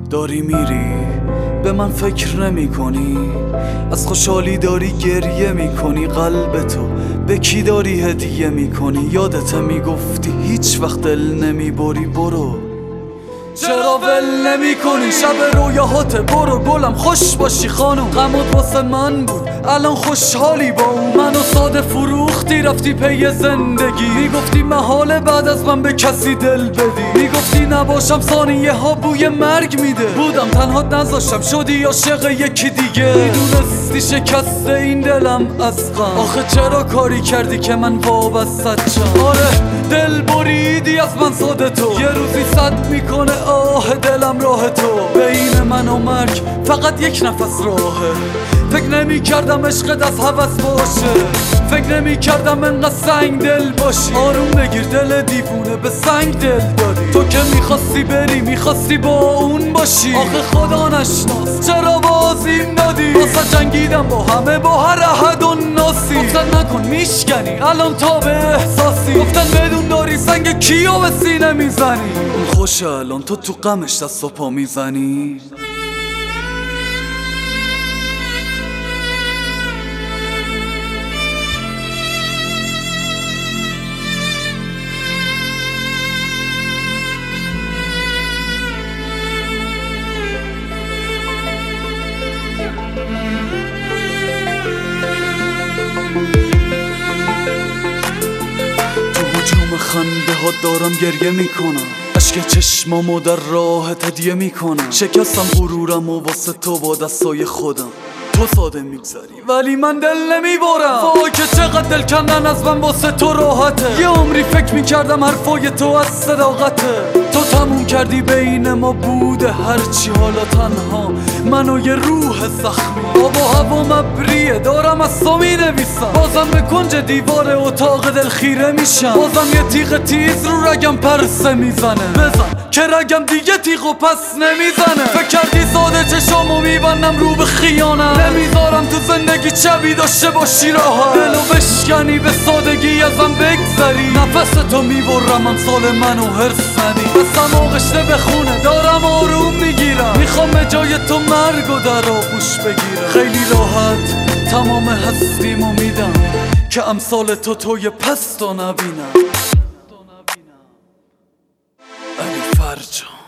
داری میری به من فکر نمی کنی، از خوشحالی داری گریه می کنی، قلب تو به کی داری هدیه می کنی؟ یادت میگفتی هیچ وقت دل نمی بری، برو چرا ول نمی کنی؟ شب رویاهات برو گلم خوش باشی خانم، غمت واسه من بود الان خوشحالی با اون، منو ساده فروختی رفتی پی زندگی، میگفتی محاله بعد از من به کسی دل بدی، میگفتی نباشم ثانیه ها بوی مرگ میده، بودم تنها نذاشتم شدی عاشق یکی دیگه، میدونستی شکسته این دلم از غم، آخه چرا کاری کردی که من وابستت شم؟ آره دل بریدی از من ساده تو، یه روزی صد میکنه آه دلم راه تو، بین من و مرگ فقط یک نفس راهه، فکر نمی کردم عشقت از هوس باشه، فکر نمی کردم انقدر سنگ دل باشی، آروم بگیر دل دیوونه به سنگ دل دادی، تو که میخواستی بری میخواستی با اون باشی، آخه خدا نشناس چرا بازیم دادی، واسه جنگیدم با همه با هر احد و ناسی، گفتن نکن میشکنی الان تا به احساسی، گفتن بدون داری سنگ کیو به سینه میزنی، اون خوشه الان تو غمش دست و پا میزنی. خنده ها دارم گریه میکنم، اشک چشمامو در راهت هدیه میکنم، شکستم غرورم و واسه تو با دستای خودم، تو ساده میگذری ولی من دل نمیبرم، وای که چقدر دل کندن از من واسه تو راحته، یه عمری فکر میکردم حرفای تو از صداقته، تو تموم کردی بین ما بوده هرچی، حالا تنها من و یه روح زخمی، آب و هوا مبریه دارم از تو مینویسم، بازم به کنج دیوار اتاق دل خیره میشم، بازم یه تیغ تیز رو رگم پرسه میزنه، بزن که رگم دیگه تیغ و پس نمیزنه، فکر کردی ساده چشامو میبندم رو به خیانت، نمیذارم تو زندگی چبی داشته باشی راحت، دلو بشکنی به سادگی ازم بگذری، نفس تو میبرم امسال منو هرس ندی، بستم آغشته به خونه دارم آروم میگیرم، میخوام به جای تو مرگ و در آغوش بگیرم، خیلی راحت تمام هستیمو میدم که امثال توی پستو نبینم. علی فرجان.